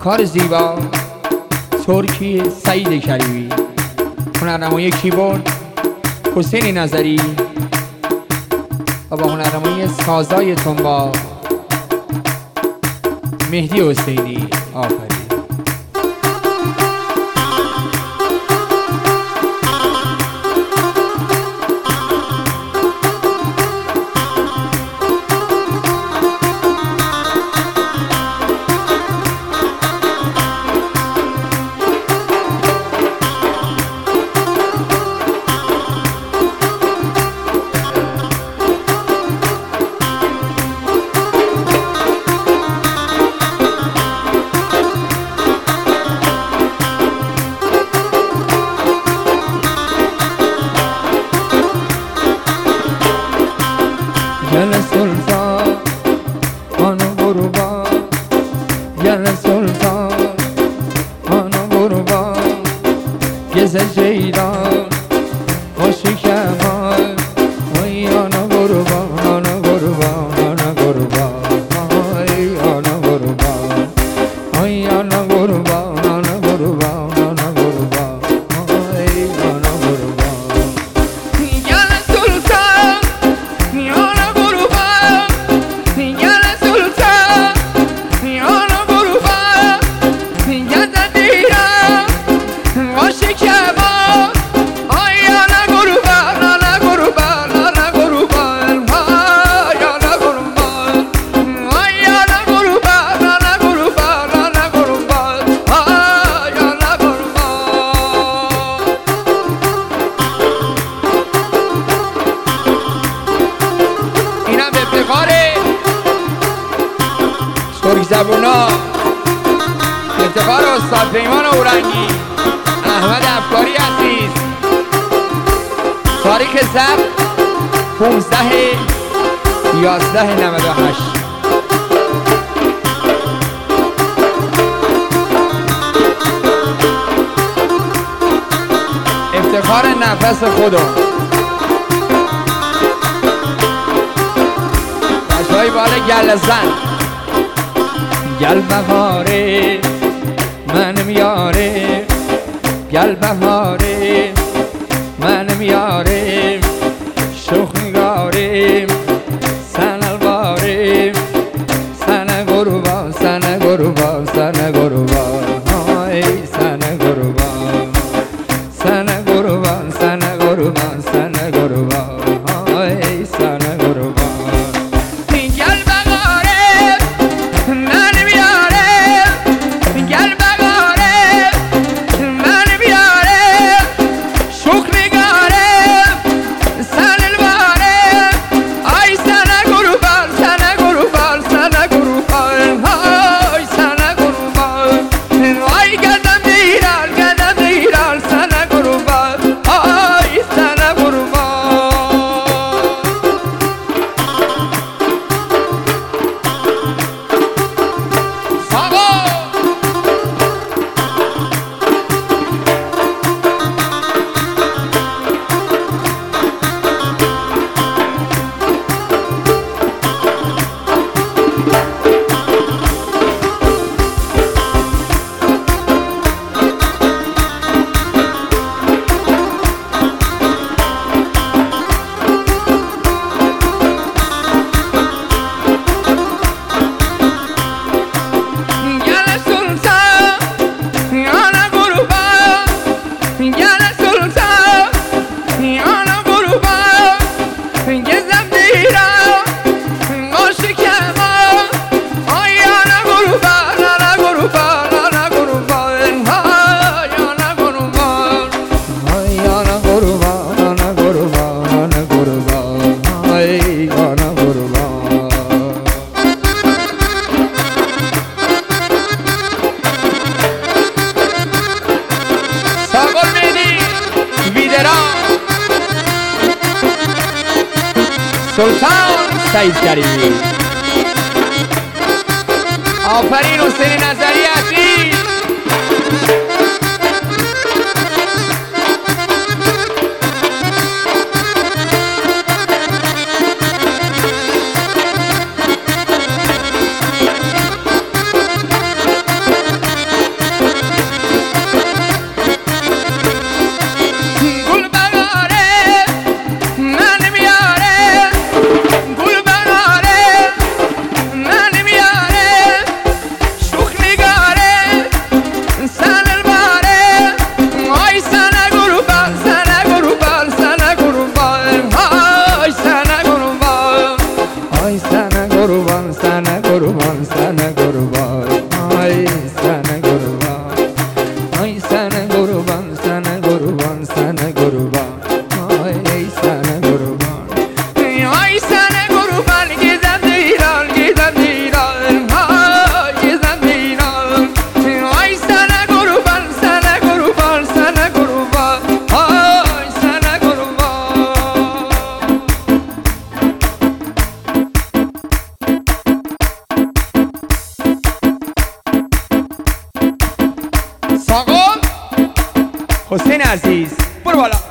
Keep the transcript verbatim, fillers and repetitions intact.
کار زیبا ترکی سعید کریمی، هنرنمایی کیبورد حسین نظری و با هنرنمایی سازای تنبا مهدی حسینی. آفرین. گل سلطان آنو قربان، گل سلطان آنو قربان، گز جیران خوشی کمان، وی آنو قربان آنو قربان آنو قربان، وی آنو قربان، وی آنو قربان آنو قربان آنو قربان، وی آنو قربان. گل سلطان آنو قربان، گل سلطان آنو قربان، گز جیران خوشی کمان، وی آنو قربان آنو قربان آنو قربان، وی آنو قربان، وی آنو قربان آنو قربان آنو قربان، وی آنو قربان. اینم افتخار ترک زبونا، افتخار استاد پیمان اورنگی، احمد افکاری عزیز. تاریخ ضبط پانزده یازده نود و هشت. افتخار نفس خودم، بچه‌های بالا گل زن. گل بهاره منم یاره، گل بهاره منم یاره، شوخ نگاره سن الواره، سن قربان سن قربان سن قربان، های سن قربان سن قربان سن قربان سن قربان، های سن قربان. گل بغاره من بیاره، گل بغاره من بیاره، شوخ نگاره سن الواره، آی سن قربان سن قربان سن قربان، آی سن قربان، آی گدم دیران گدم دیران سن قربان، آی سن قربان. سلطان سعید کریمی. آفرین حسین نظری عزیز. آقا حسین عزیز برو بالا.